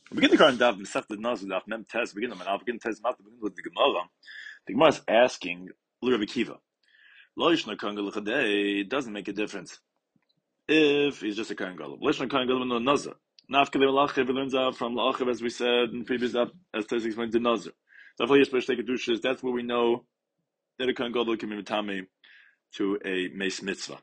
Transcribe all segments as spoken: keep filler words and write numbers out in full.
We begin the current daf Masechta Nazir daf Mem Tes. Begin them and I'll begin Tes Mat. Begin with the Gemara. The Gemara is asking Rabbi Kiva. Lo Yishna Kohen Gadol Chadei doesn't make a difference if he's just a Kohen Gadol. Lo Yishna Kohen Gadol no Nazir. Nafka the Lachav learns out from Lachav as we said in previous daf as Tes explained to Nazir. So for Yishna Shtei Kedushas, that's where we know that a Kohen Gadol can be mitame to a Meis Mitzvah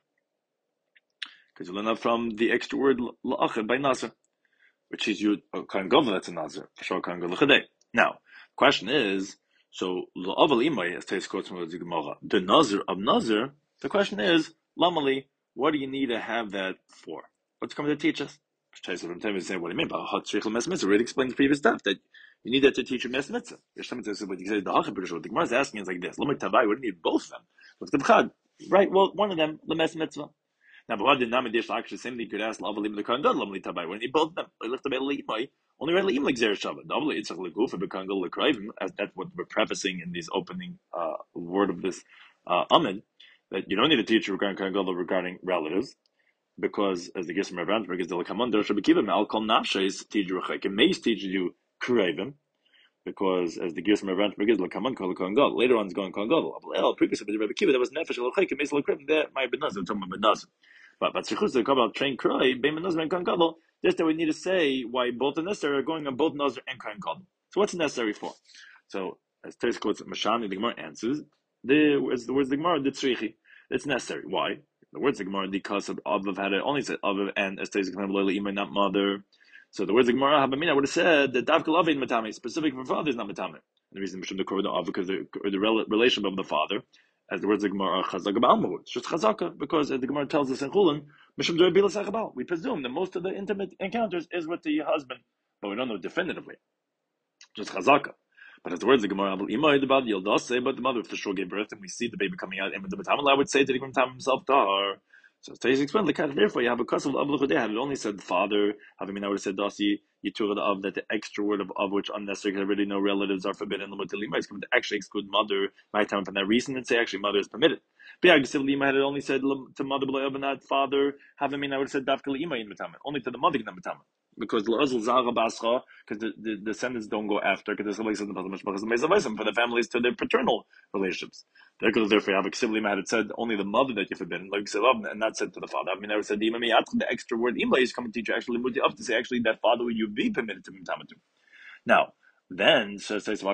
because we learn out from the extra word Lachav by Nazir, which is you a Kohen Gadol that's a Nazir for sure Kohen Gadol Chadei. Now, the question is, so La'aval Imay as Tais quotes from the Gemara, the Nazir of Nazir. The question is, Lamali, what do you need to have that for? What's coming to teach us? Tais from Tim is saying, what do you mean by Hot Sheikhel Mes Mitzvah? Already explained the previous stuff that you need that to teach a Mes Mitzvah. What the Gemara is asking is like this: Lamar Tavai, what do you need both of them? What's the B'chad? Right? Well, one of them, the Mes Mitzvah. Now, but what did Namidish actually same thing you could ask La'aval Imay the Kohen Gadol Lamali Tavai? When you both them, I left the Imay. Only read Le'im like Zer Shabbat. Doubly, it's a Legufa B'Kangol Le'Krayvim, as that's what we're prefacing in this opening uh, word of this uh, Amid, that you don't need a teacher regarding Kangol regarding relatives, because as the Gism Rav is the Lekamon, there should be given Al Kol Nafshes teach Rechek. It may teach you Krayvim, because as the Gism Rav is Lekamon Kol Kangol. Later on, it's going Kangol. Well, previously, but the Rebbe Kiva, there was Nefesh Lechek, it may Lekrayvim, there might be Nazir, talking about Nazir. But but Sichus the Kabbalah train Kroy, Beiman Nazir and Kohen Gadol. Just that we need to say why both are necessary are going on both Nazir and Kohen Gadol. So what's it necessary for? So as Teres quotes Mashani, the Gemara answers the as the words the Gemara the Tzrichi. It's necessary. Why? The words the Gemara because of Avav had it only said Avav and as Teres Gemara Lola Imay not mother. So the words the Gemara Habamina would have said that Davka Lav ain't Matame, specific for father is not Matame. And the reason Mishum the Korban Av because the the relation of the father. As the words of the Gemara are chazaka ba'alma, it's just chazaka, because as the Gemara tells us in Chulin, we presume that most of the intimate encounters is with the husband, but we don't know definitively. Just chazaka. But as the words of the Gemara about the say, but the mother if the shul gave birth and we see the baby coming out, and the Matamala would say to the Gemara himself, Tahar. So today's explained the cat. Therefore, you have a custom of Avluchadeh. Had it only said father, having I would have said Dasi, Yitur of that the extra word of of which unnecessary because already no relatives are forbidden. Lima is coming to actually exclude mother. My time from that reason and say actually mother is permitted. But Lima had it only said to mother below not father. Having I would have said Dafka Lima in Matama, only to the mother in Matama. Because because the, the, the descendants don't go after because for the families to their paternal relationships. Therefore, you have a ksivli had it said only the mother that you're forbidden, like and not said to the father. I mean, I would said the extra word imla is coming to teach you actually up to say actually that father would you be permitted to mitamatu. Now, then so it says so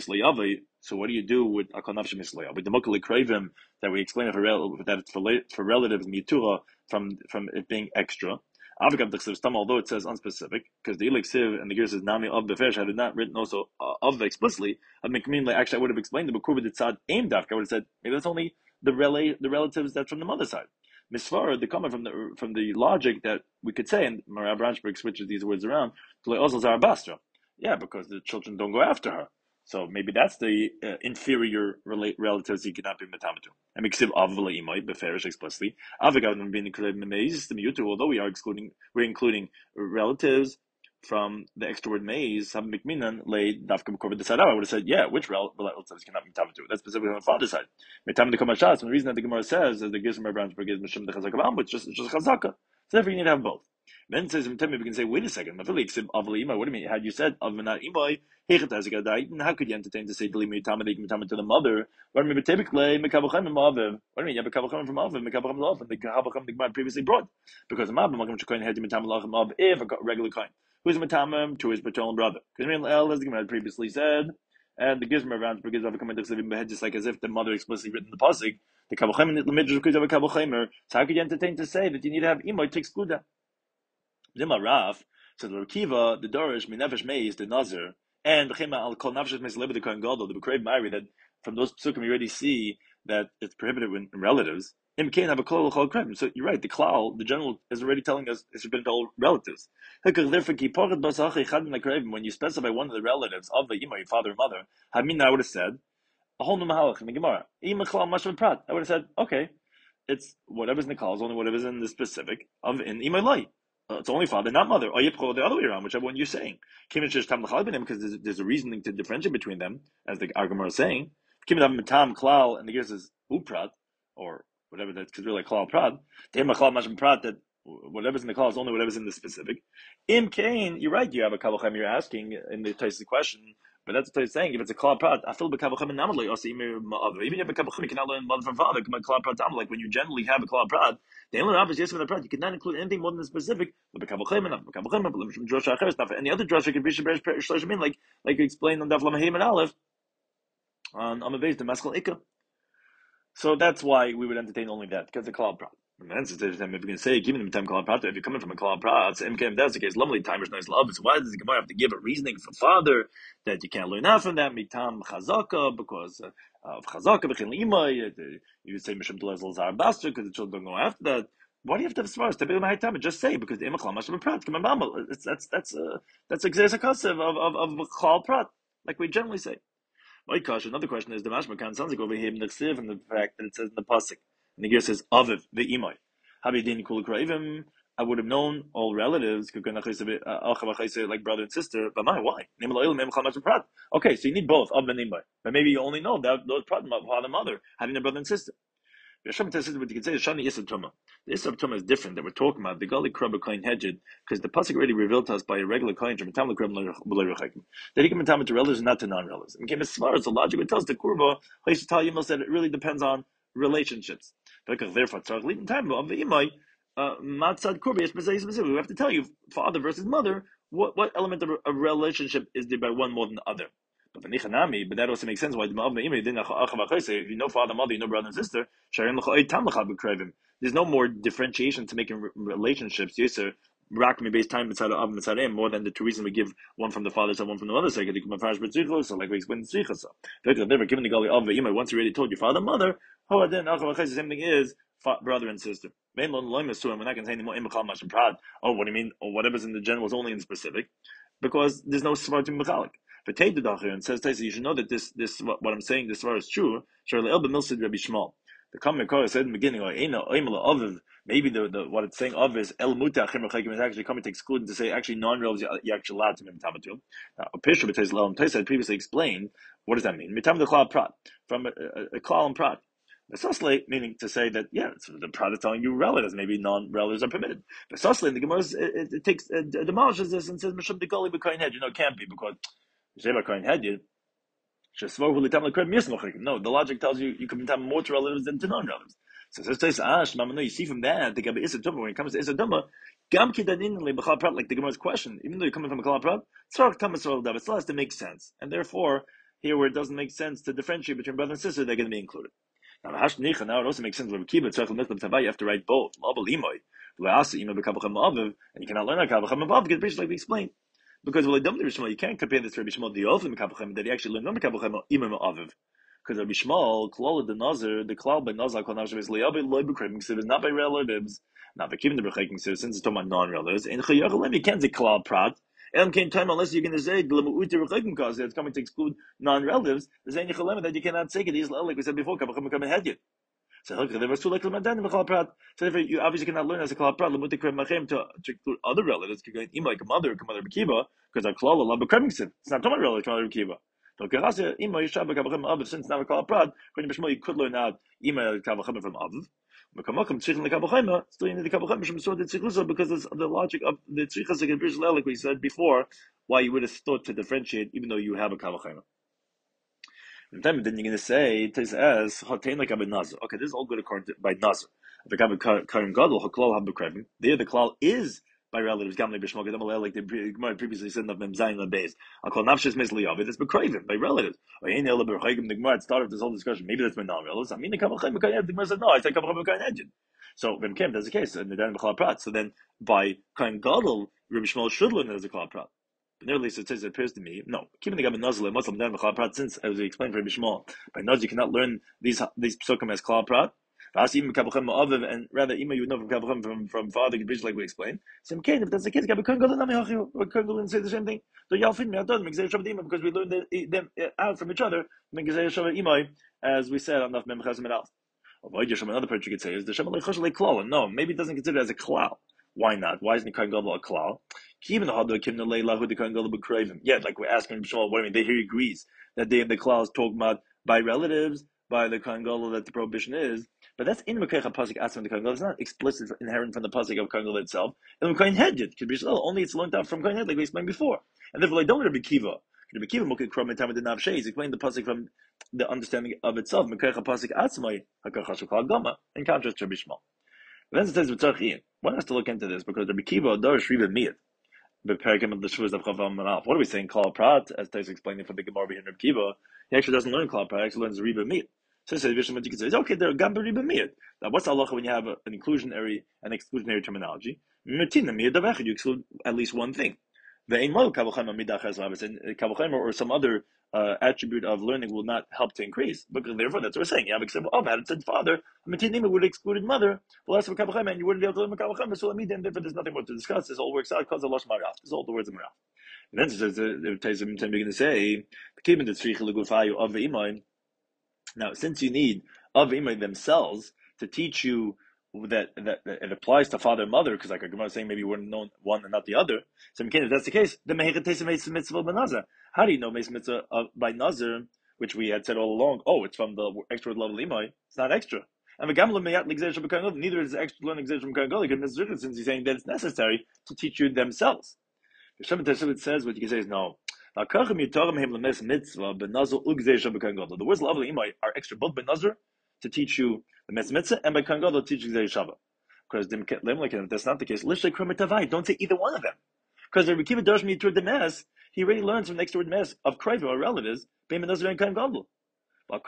what do you do with akonafsh mislayah? With the mukali kravim that we explained for that it's for, for relatives mitura from from it being extra. Although it says unspecific, because the Elixiv and the Gear says Nami of the Fesh, I did not written also uh, of explicitly. I mean, like, actually, I would have explained the Bukur with tzad aim dafka. I would have said maybe that's only the rela- the relatives that's from the mother side. Misfar, the comment from the from the logic that we could say, and Maria Branchberg switches these words around to like also Zarabastra. Yeah, because the children don't go after her. So maybe that's the uh, inferior rela- relatives you cannot be metamatu. And miksiv avla imay beferish explicitly. Avigad being amazed the although we are excluding, we're including relatives from the extra word maze. Have mikminan lay dafka b'korban desadar. I would have said, yeah, which relatives cannot be metamatu? That's specifically on the father's side. Metam the kamashas. And the reason that the Gemara says is the Gizmer Branchberg is mishum the chazaka b'am, it's just it's just chazaka. So therefore, you need to have both. Then it says, we can say, wait a second, what do you mean? Had you said, how could you entertain to say, to the mother? What do you mean? You have a kavachim from Aviv, mekavachim lof, and the kavachim the Gemara previously brought. Because the Mabba, if a regular kind. Who's a matamim to his paternal brother? Because as the Gemara previously said, and the Gizmer rounds because of a comment just like as if the mother explicitly written the pasuk, the kavachim in the midrash because of a kavachimer. So how could you entertain to say that you need to have imoy to exclude that? Zima Raf, so the Rakiva, the Dorish, Minefesh Meiz, the Nazir, and the Chema al Kol Nafshes Meiz Lebed the Kohen Gadol, the Bekrei Mari, that from those psukim you already see that it's prohibited in relatives. Im can't have a klal chol krem. So you're right. The klal, the general, is already telling us it's been told relatives. When you specify one of the relatives of the imay, father and mother, I mean, I would have said a whole new mahalach in the Gemara. I would have said, okay, it's whatever's in the klal is only whatever's in the specific of in imay light. Uh, it's only father, not mother. Or Yipcho, the other way around, whichever one you're saying. Because there's, there's a reasoning to differentiate between them, as the Argamar is saying. Tam Klal, and the gear says Uprat, or whatever that's really like Klal Prat. They have a Klal Mashim Prat that whatever's in the klal is only whatever's in the specific. Im kain, you're right. You have a kavachem. You're asking in the Taisus question, but that's what he's saying. If it's a klal prat, I feel bekavachem and namalei. Also, even if you have a kavachem, you cannot learn mother from father. Come on, klal prat. Like when you generally have a klal prat, the only obvious yes from the prat, you cannot include anything more than the specific. But bekavachem and bekavachem, but from drasha acheres, not any other drasha can be sheberish shloshim, like like you explained on Daf Lamahim and Aleph on Amavez the Maskal Ikka. So that's why we would entertain only that, because the klal prat. And then if you're going to say, giving them time klal prat, if you're coming from a klal prat, so if that's the case, lovely timers nice love. So why does the Gemara have to give a reasoning for father that you can't learn out from that? Mitam chazaka, because uh, of chazaka b'chin imay. You would say mishum d'lezel zar bastard because the children don't go after that. Why do you have to have svaras? Tabel ma'aytam. Just say because the imachal mashal prat. Come on, that's that's that's uh, that's exercise of of of of klal prat, like we generally say. Another question is the mashmakan sounds like over here in the ksiv and the fact that it says in the pasuk and the gear says aviv the imay. Habidin kul kraivim. I would have known all relatives like brother and sister. But my why? Okay, so you need both of and imay. But maybe you only know that those problem of father and mother having a brother and sister. What you can say is Shani Isab Tuma. The Isab Tuma is different that we're talking about the Gali Krabba Kohen Hedged because the pasuk already revealed to us by a regular Kohen from Tam Krabba that he can be to relatives and not to non-relatives. And came as far as the logic it tells the Kurba, Haish said it really depends on relationships. Therefore, leading time of the Imai, Matzad Kurba, we have to tell you father versus mother what what element of a relationship is there by one more than the other. But the Nichanami, but that also makes sense why the Ma'av Me'imri didn't if you know father, mother, you know brother and sister, there's no more differentiation to making relationships. Yes, sir. Rakmi based time inside of Mitzadeh more than the two reasons we give one from the father side, one from the mother side. So like we explained in Tzricha. So never given the Gali of Ve'imai, once you already told your father, mother, how then the same thing is brother and sister. We're not going to say anymore. Oh, what do you mean? Or whatever's in the general is only in the specific, because there's no svara to mechalik. But Tay and says Tay, you should know that this this what, what I'm saying this svara is true. Shirley Elba Milsid Rabbi Shmuel. The comment said in the beginning, maybe the, the what it's saying of is El Mutachim is actually coming to exclude and to say actually non-relatives you actually allowed to be mitamatun. Now a picture b'teiz Le'el Tay said previously explained what does that mean? Mitam the klal prat from a, a, a klal and prat. Besosle, meaning to say that, yeah, it's the prat is telling you relatives, maybe non-relatives are permitted. Besosle, the Gemara, it, it, it takes, it demolishes this and says, Mishum Dekoli B'Koyin Head. You know, it can't be because, Sheba Koyin Head, no, the logic tells you you can have more to relatives than to non-relatives. So it says, Ash, Mama, you see from that, the Gabi Issa Tumma, when it comes to Issa Tumma, Gam Kidanin Le B'Chal Prat, like the Gemara's question, even though you're coming from a Klal Prat, Tzarach Tamas Rol Dav, it still makes sense. And therefore, here where it doesn't make sense to differentiate between brother and sister, they're going to be included. Now, now it also makes sense. You have to write both. And you cannot learn that Kavacham above because like we explained. Because you can't compare this to Rabbi Shmuel the Ofen Kavacham that he actually learned Kavacham Imam Aviv. Because Rabbi Shmuel, Klal the Nazir, the Klal by Nazar, Klal Nazir is Le'abe Loy B'Krevim Ksiv is not by relatives, not by keeping the B'Chekim Ksiv, since it's talking about non-relatives. And Chayachalim, you can't say Klal Prat. And came time unless you're going to say because it's coming to exclude non-relatives. There's any chalem that you cannot say it. Like we said before, come come ahead yet. So there was two like the So if you obviously cannot learn as a klal prat to to include other relatives, like a mother, a mother kiva, because our klal love it's not talking about relatives, kiva. Since now a klal prat, you could learn out email from Aviv. Still you need the kabbalah because it's the logic of the tzrichas like we said before, why you would have thought to differentiate even though you have a kabbalah. And then you're going to say it is as hotain like a nazar. Okay, this is all good according to by nazar. If a karim gadol haklal habekrevim, there the klal is by relatives. Gamle b'shmol gadol like the Gemara previously said of them zayin lebeis. I'll call nafshes misliyav. It's bekrevim by relatives. The Gemara started this whole discussion. Maybe that's my non-relatives. I mean the kabbalah the Gemara said no. I said kabbalah b'kayin. So when Kim that's the case, and then b'chal prat. So then by kain gadol, Rabbi Shmuel should learn as a klal prat. But nevertheless, it says it appears to me no. Keeping the gabe nazle Muslim then b'chal prat. Since as we explained for Rabbi Shmuel, by naz you cannot learn these these psukim as klal prat. Even and rather, even you know from Kabbalah from from Father Gebridge, like we explained. So, if that's the case, Kabbalah couldn't go to we couldn't go and say the same thing. So, y'all fit me. I don't because we learned them out from each other. As we said on the Mem Chazim and Al. Another part you could say is the Shem like klal. No, maybe it doesn't consider it as a klal. Why not? Why isn't the Kohen Gadol a klal? Even the Hadar Kim Neleilah who the Kohen Gadol b'Krevim. Yeah, like we're asking Shmuel. What I mean, they here agrees that they the klal is talking about by relatives. by the Kohen Gadol that the prohibition is, but that's in Mekecha Pasik Atzma the Kohen Gadol. It's not explicit inherent from the Pasik of Kohen Gadol itself. And Kohen Hedjit could be only it's learned out from Kohen Hedjit, like we explained before. And therefore, like, don't Rabbi Kiva. Rabbi Kiva Mukid Krom Time the Nav Shei. He's explaining the Pasik from the understanding of itself. Mekecha Pasik Atzma Hakachash Kol Gama. In contrast to Rabbi Shmuel. Then it says B'Tzarchiyin. One has to look into this because Rabbi Kiva does Shriva Miyat. What are we saying? Klal Prat, as Tais explaining for the Gemara behind Rabbi Kiva, he actually doesn't learn Klal Prat, he actually learns Riba Miyat. So he says, you can say, okay, there are Gamba Riba Miyat. Now, what's halacha when you have a, an inclusionary and exclusionary terminology? Metina Miyat Davechad, you exclude at least one thing. The Einmal Kavachayma Midachas and Kavachayma or some other uh, attribute of learning will not help to increase. Because therefore, that's what we're saying. You have example of had it said father, Metina would have excluded mother, well, that's for Kavachayma, and you wouldn't be able to learn Kavachayma, so let me then, therefore, there's nothing more to discuss. This all works out because of Losh Maraf. This is all the words of Maraf. And then it says, the Taisim begin to say, now, since you need of imay themselves to teach you that, that, that it applies to father and mother, because like a Gemara is saying maybe you wouldn't know one and not the other. So if that's the case, then how do you know Meis Mitzvah by Nazir, which we had said all along? Oh, it's from the extra level imay. It's not extra. And neither is extra learning from Kohen, since he's saying that it's necessary to teach you themselves. It says what you can say is no. The words level imay are extra both by Nazir to teach you the Mes Mitzvah and by Kohen Gadol to teach you Gzei Shava. Because if that's not the case, don't say either one of them. Because the Rekiva Darsh Mitur the Mes, he already learns from the next word Mes of Kraiva or relatives, Bein Nazir and Kohen Gadol. The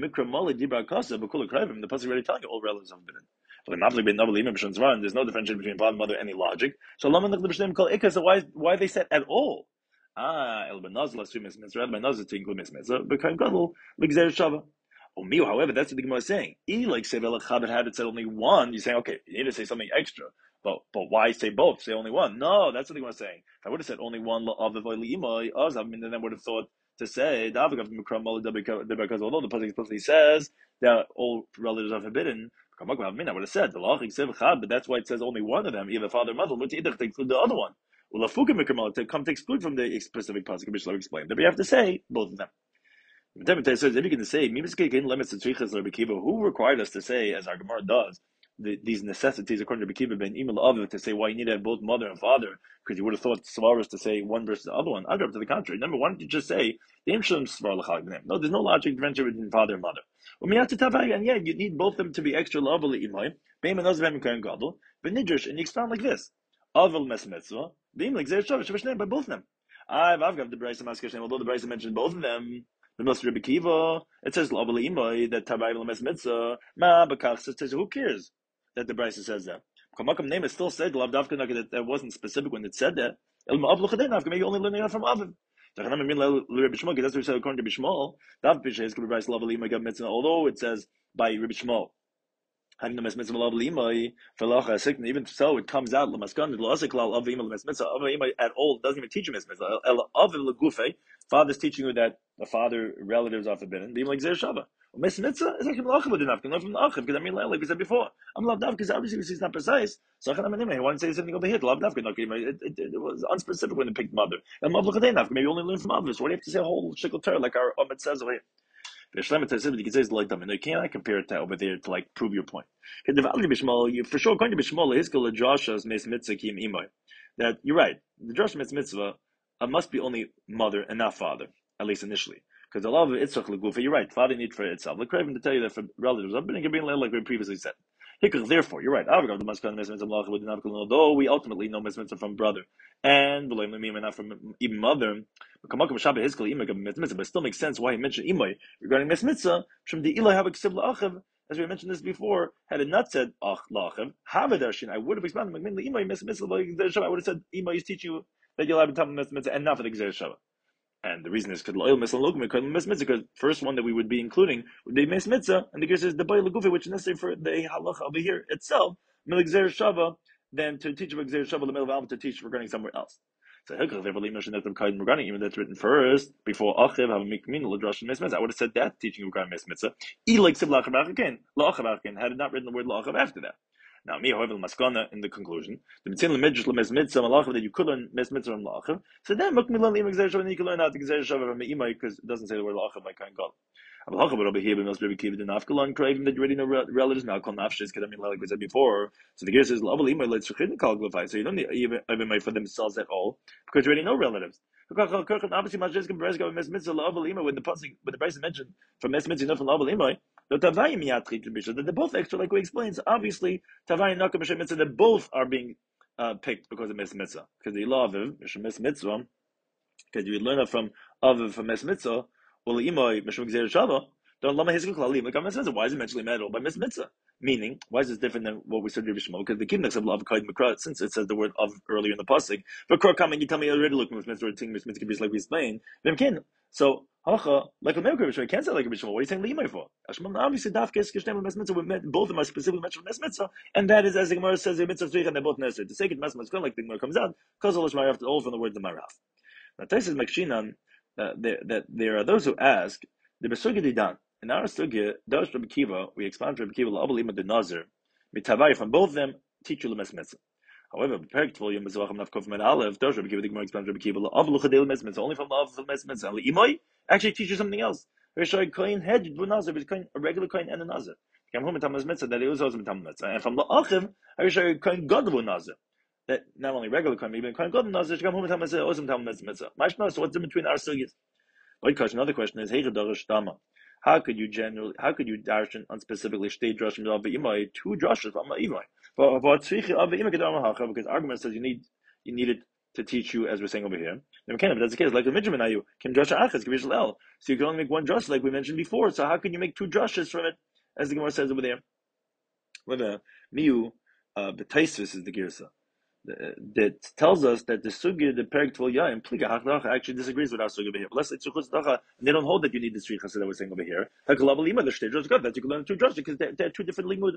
pasuk already telling you all relatives have been in. There's no differentiation between father and mother, any logic. So why why they said at all? Ah, El Ben Nazir to include Mitzvah, but Kohen Gadol l'gzeir shava. However, that's what the Gemara is saying. Like had it said only one, you're saying okay, you need to say something extra. But but why say both? Say only one. No, that's what the Gemara is saying. If I would have said only one of the Imai, I mean, then I would have thought to say, although the pasuk explicitly says that all relatives are forbidden, I would have said, but that's why it says only one of them, either father or mother, to exclude the other one. To come to exclude from the specific pasuk, which I'll explain. But we have to say both of them. It says, if you can say, who required us to say, as our Gemara does, the, these necessities according to Bekiva ben Imel Aviv to say why you need to have both mother and father, because you would have thought Svaras to say one versus the other one. I'd to the contrary. Number one, you just say the Imshlim Svar l'chag. No, there's no logic differentiation between father and mother. And yeah, you need both of them to be extra lovely imay. Beim and Nazir Kohen Gadol, but Nidrish, and you expound like this: Avil Mes Mitzvah, Beim like Zer Shav Shavashneim by both of them. I've I've got the Brayso Maskashneim, although the Brayso mentioned both of them. The Nos Rebbe Kiva, it says lovely imay that Tabayim Mes Mitzvah. Ma Bakach says who cares that the Brayso says that. Kamakam name is still said that that wasn't specific when it said that. Maybe only learning that from Aviv. That's what we said according to Bishmol. Although it says by Rabbi Shmuel, having the mes mitzvah lovely imay, even so, it comes out at all. Doesn't even teach you mes mitzvah. Father's teaching you that the father relatives are forbidden. Being like zer shava. Mes mitzvah is actually malacha with enough. Can learn from the achiv because I mean, like we said before, I'm lav because obviously it's not precise. So I want to say something over here. Lav dafka. It, it, it was unspecific when they picked mother. And maybe only learn from others. Why do you have to say a whole shikol ter like our Omid says over here? You cannot compare it to over there to like prove your point. For sure, according to Bishmol, his Josh's mes mitzvah kim imay. That you're right. The Josh mes mitzvah uh, must be only mother and not father, at least initially. Because the love of itzrach legufa, you're right. Father need for itself. Like Craven to tell you that for relatives, I've been in like we previously said. Therefore, you're right. Although we ultimately know mes mitzvah from brother and not from even mother, but it still makes sense why he mentioned imay regarding mes mitzvah from the ilah have a as we mentioned this before. Had it not said ach lachav havadarshin, I would have explained imay mes mitzvah. I would have said imay is teaching you that you'll have a time mes mitzvah and not for the gzer shava. And the reason is because first one that we would be including would be mes mitzvah, and the case is the bay legufa, which is necessary for the halacha over here itself, miligzer shava, than to teach about gzer shava the middle of to teach regarding somewhere else. So regarding even that's written first before achiv have a mikmin l'drash mes mitzvah. I would have said that teaching regarding mes mitzvah. E like siv la'achav again, la'achav again had it not written the word la'achav after that. Now, me, however, maskana in the conclusion, the mitzvah l'midrash l'mes mitzvah malachav that you could learn mes mitzvah from la'achav. So then, mukmilan l'im gzer shava, and you can learn how to gzer shava from imay because it doesn't say the word la'achav by Kohen Gadol. But over here, we must be keeping the nafkalan craving that you already know relatives now called nafshis because I mean like we said before. So the gear says lavalima let's qualify. So you don't need even even for themselves at all because you already know relatives. Obviously, Majizkim Brezga and Mitzvah Lavalima with the passing with the price mentioned from Mitzvah enough from Lavalima. The Tavayim Yatri Bishop that they're both extra, like we explained. So obviously, Tavayim Nakam Mishem Mitzvah, they both are being uh, picked because of Mitzvah. Because the law of Mishem Mitzvah, because you learn it from Aviv from Mitzvah, well, Imoy Mishem Gzer Shava. Don't lama his klalim. Like I'm saying, why is it mentioned metal by mitzvah? Meaning, why is this different than what we said in Bishmo? Because the kimnex of love kaid mikra, since it says the word of earlier in the pasuk. But kor coming, you tell me already looking with mitzvah ting mitzvah can be like we explained. Then can so halacha like a American Bishmo can't say like a Bishmo. What are you saying limay for? Ashman obviously dafkes kishtem with mitzvah. Both of them are specifically mentioned with mitzvah, and that is as the Gemara says in mitzvah three, and they're both necessary. To say it mitzvah like the Gemara comes out because all is all from the word the maraf. Now Taisus Makshinan that there are those who ask the besugi didan. In our sugya, Dash Rabbi Kiva, we expand Rabbi Kiva la'abalima de Nazir, mitavai from both of them teach you lemes mitzvah. However, Perik Tvul Mizrachim Nafkov Med Aleph, Dash Rabbi Kiva the Gemara expands Rabbi Kiva la'avlu chadil mes mitzvah only from the of mes mitzvah. And Imoi actually teaches something else. Rishoy kohen head do Nazir, but a regular kohen and a Nazir. Came home mitam mitzvah that he was also mitam mitzvah, and from la'achim, Rishoy kohen gadol Nazir. That not only regular kohen, even kohen gadol Nazir. Came home mitam mitzvah also mitam mitzvah. Mashna. So what's in between our sugyas? Another question is hey Darish Dama. How could you generally? How could you darshan on specifically state drashim of imay two drushes from imay? But but tzrichi of imay kedama hacha because argument says you need you need it to teach you as we're saying over here. Then can if that's the case like the midjamin ayu kim drasha achas kivishal el. So you can only make one drush like we mentioned before. So how can you make two drushes from it as the Gemara says over there? With a miu, the taisvis is the girsa. That tells us that the sugya, the perik tvul yayim, pliga hachdacha actually disagrees with our sugya over here. But let's say tzruchus dacha, and they don't hold that you need the three chassid that we're saying over here. Hakalabal the stage is good that you can learn two drushes because they're, they're two different limud.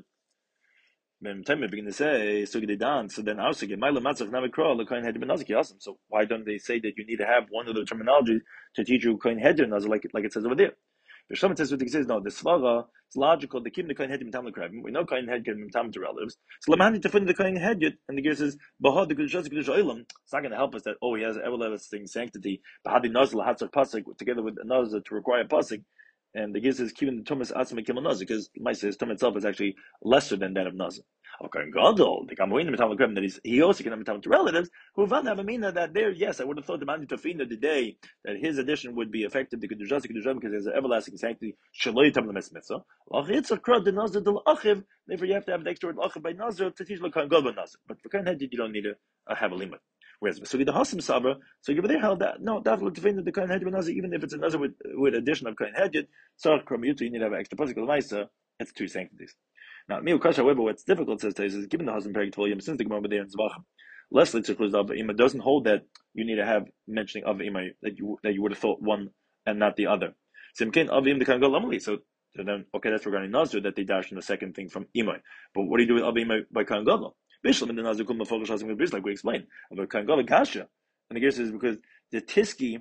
When time we begin to say sugya de dan, so then our sugya ma'ila matzach navikra l'kohen heder benaziki awesome. So why don't they say that you need to have one of the terminologies to teach you kohen heder nazar like like it says over there? If someone says what it says, no, the svara, it's logical. The kim the kohen head mitam l'krabim. We know kohen head can mitam to relatives. So lemahani to find the kohen head yet, and the gear says bahad the kedushas kedush oilam. It's not going to help us that oh he has everlasting sanctity. Bahadi nazar lahatzar pasuk together with another to require pasuk, and the gear says keeping the tumas atzma kim nazar because my says tum itself is actually lesser than that of nazar. Okay, gadol the kamoin mitam l'krabim that is he also can mitam to relatives who van have a meaning that there. Yes, I would have thought the mani tofina the day that his addition would be effective the kedushas kedush because there's an everlasting sanctity. Shaloi tam lemes mitzvah. It's a crud the nazar del achiv. Therefore, you have to have the extra word achiv by nazar to teach l'kohen gadol nazar. But for kohen head, you don't need to uh, have a limit. Whereas so the hasim sabra, so you over there held that no, definitely to find that the kohen head nazar, even if it's a nazar with with addition of kohen head, so you need to have an extra pasuk l'maisa. It's two sanctities. Now, miu kasha, however, what's difficult says is given the hasim perik tvul since the Gemara over there in Zvachim. Leslie tzichlus of ima doesn't hold that you need to have mentioning of ima that you that you would have thought one and not the other. Simkin of im the kohen gadol amali. So So then, okay, that's regarding Nazir that they dash in the second thing from Imai. But what do you do with Abi Imai by Kohen Gadol? Bishlam in the Nazir Kum Mafogash Hasim Gabris, like we explained. About Kohen Gadol Kasha. And the guess is because the Tiski,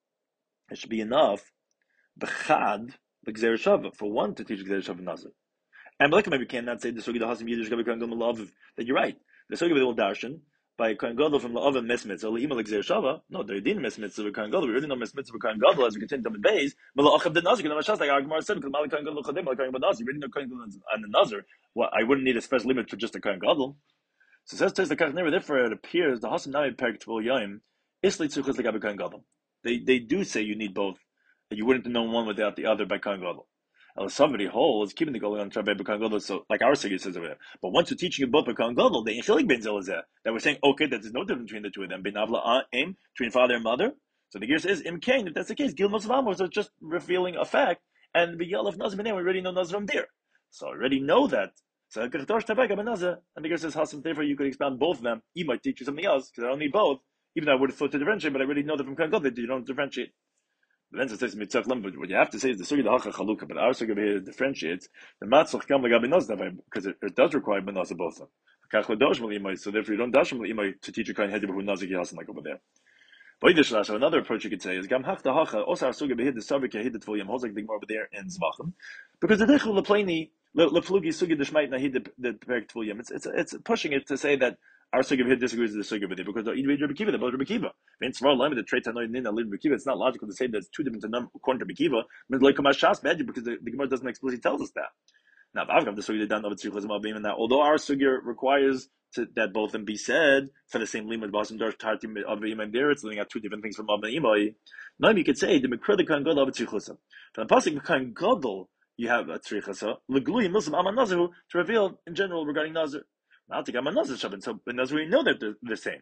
it should be enough, Bechad, B'Gzer Shava, for one to teach Gzer Shava Nazir. And like maybe cannot say the Sugi the Hasim Yiddish Gabi Kohen Gadol La'aviv, that you're right. The Sugi will darshan by Kohen Gadol from La'aviv Mesmitz, or Le'ima L'Gzer Shava. No, they're din Mesmitz of Kohen Gadol. We already know Mesmitz of Kohen Gadol as we continue to base. Mala'achav the Nazir, because like our Gemara said, because Malik Kohen Gadol Chadim, like Kohen Gadol Nazir. We already know Kohen Gadol and the Nazir. Well, I wouldn't need a special limit for just a Kohen Gadol. So says Tes the Kachner, therefore it appears the Hasim Nami Perik Tvul Yaim Isli Tzuchas L'Gabi Kohen Gadol. They they do say you need both. You wouldn't know one without the other by Kohen Gadol. Somebody holds keeping the goal on Trabei B'Kohen Gadol, so like our Sigi says over there. But once you're teaching you both B'Kohen Gadol, the Inchilik Ben Zel is there. That we're saying okay, that there's no difference between the two of them. Ben Avla Aim between father and mother. So the gear says Im Kain. If that's the case, Gil Mosavamos is just revealing a fact, and the Yel of Nazir Ben we already know Nazir from there. So I already know that. So I could have touched Tabek and Nazir, and the gear says Hasim. Therefore, you could expound both of them. You might teach you something else because I don't need both. Even though I would have thought to differentiate, but I already know that from Kohen Gadol that you don't differentiate. Then it says mitzvah lim, but what you have to say is the sugi the hacha chalukah. But our sugi here differentiates the matzach kam legabi nazar because it, it does require benazar both of them. So therefore you don't dash imay to teach a kohen hedir who nazar yasin like over there. But another approach you could say is gam hach the hacha also our sugi behid the sabrik yahid tvul yam holds like the more over there in Zvachim because the dechul leplani leflugi sugi the shmait nahid the perik tvul yam. It's it's it's pushing it to say that our sugya here disagrees with the sugya with it because the Rabbi Kiva, the Rabbi Kiva. The trait it's not logical to say that it's two different to according to Rabbi Kiva. Because the, the Gemara doesn't explicitly tell us that. Now, if I've got the sugya done of tzrichas and that, although our sugya requires to, that both of them be said for the same limud basim darsh tartim of imam there, it's looking at two different things from Abba Imai. Now you could say the mikra the kan gadol of tzrichasa. From the pasuk kan gadol, you have a tzrichasa leglui muslim aman nazaru to reveal in general regarding nazir. Now to get aman nazir shabbat, so in nazir we know that they're the same.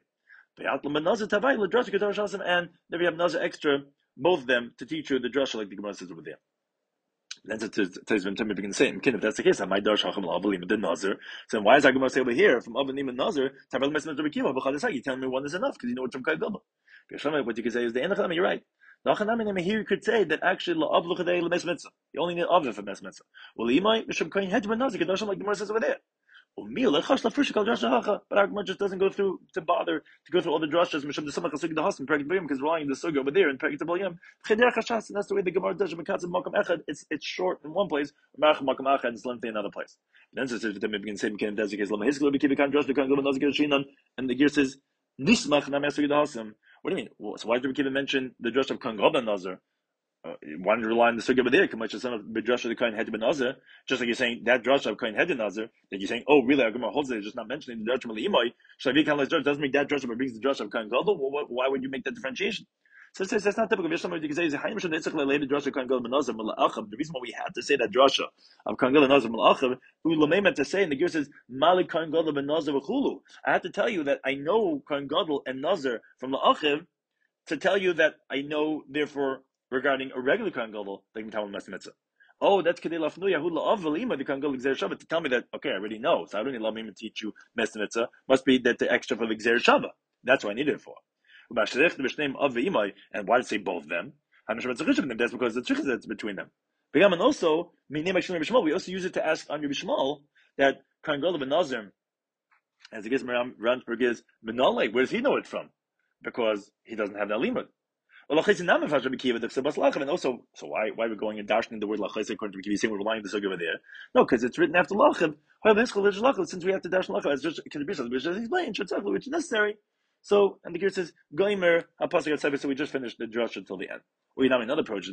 And then we have nazir extra, both of them to teach you the drasha like the Gemara says over there. Then to tell you begin to say, if that's the case, my dar shacham la'avalim the nazir. So why is Gemara say over here from avanim and nazir? You tell me one is enough because you know it's from kaidama. What you can say is the enachanami. You're right. The here you could say that actually la'av luchadei lemes mitzvah. You only need avim for mes mitzvah. Well, imay mishum koyin hedge ben nazir kedarsham like the Gemara says over there. But our Gemara just doesn't go through to bother to go through all the drashas because we're relying the suga over there in Perek Tabayim. And that's the way the Gemara does it. It's it's short in one place, and it's lengthy in another place. Then it says that maybe can say and the gear says nismach na mesugid hasim. What do you mean? Well, so why did we keep mention the drush of Kan Gadol Nazar? Uh, why don't you rely on the sugya over there? Much as some of the drasha of Kohen Head Ben Nazir, just like you're saying that drasha of Kohen Head Ben Nazir, that you're saying, oh, really? Our Gemara holds it, just not mentioning the drasha of Imai. Shavi Kanlas drasha doesn't make that drasha, but brings the drasha of Kohen Gadol. Well, why would you make that differentiation? So it says that's not typical. If somebody can say, "Is Haim Shon Eitzach Le'Levi drasha of Kohen Gadol Ben Nazir Malachim?" The reason why we had to say that drasha of Kohen Gadol Ben Nazir Malachim, we meant to say, and the Gemara says, "Malik Kohen Gadol Ben Nazir V'Chulu." I have to tell you that I know Kohen Gadol and Nazir from La'achiv to tell you that I know, therefore, regarding a regular Kohen Gadol, like Mitzvah Mitzvah. Oh, that's Kedei Lafnu Yahud La'av V'Lima, the Kohen Gadol Gzer Shabbat, to tell me that, okay, I already know, so I don't need Lamim to teach you Mitzvah. Must be that the extra for the Gzer Shabbat. That's what I needed it for. And why did it say both of them? That's because the trick is that's between them. And also, we also use it to ask on Rabbi Shmuel that Kohen Gadol Ben Nazir, as the Gizmer Ransberg is, Menalei, where does he know it from? Because he doesn't have that limud. Well, and also, so why why are we going and dashing the word lachais according to Kivi, saying we're relying on the sugya over there? No, because it's written after lachem. Since we have to dash lachem, it's just which is necessary. So, and the Gemara says, Goimer, so we just finished the drush until the end. Or you have another approach,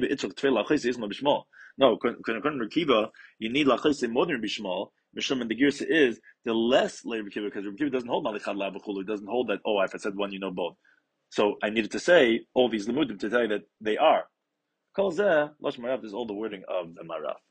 no, according to Kiva, you need lachais more than bishmal. Mishum and the Gemara is the less Rabbi Kiva, because Rabbi Kiva doesn't hold malichad la'avachulu. It doesn't hold that, oh, if I said one, you know both. So I needed to say all these limudim to tell you that they are. Kol zeh, Lashon Marav is all the wording of the Marav.